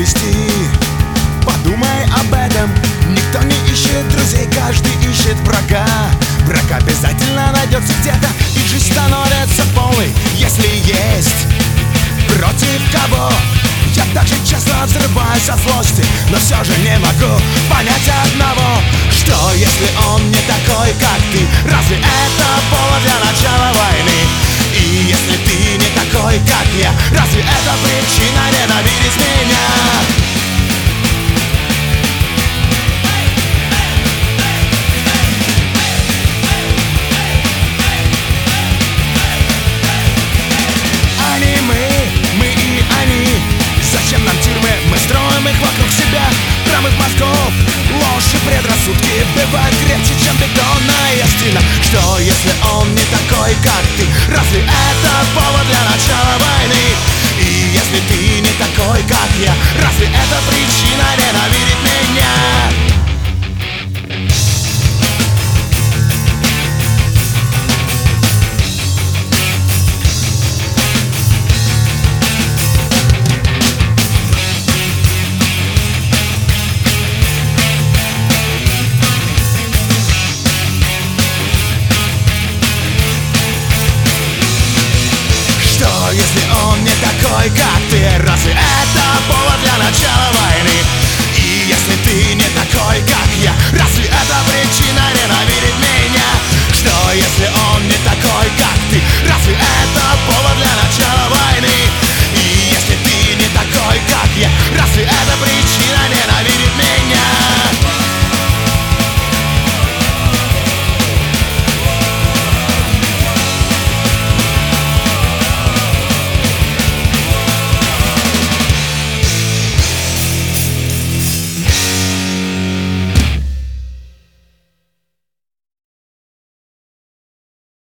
подвести. Подумай об этом. Никто не ищет друзей, каждый ищет врага. Враг обязательно найдется где-то, и жизнь становится полной, если есть против кого. Я также часто взрываюсь от злости, но все же не могу понять одного: что если он не такой, как ты? Разве это повод для начала войны? И если ты не такой, как я, разве это причина ненавидеть меня? Зачем нам тюрьмы? Мы строим их вокруг себя, промыв мозгов. Ложь и предрассудки бывают крепче, чем бетонная стена. Что если он не такой, как ты? Разве это повод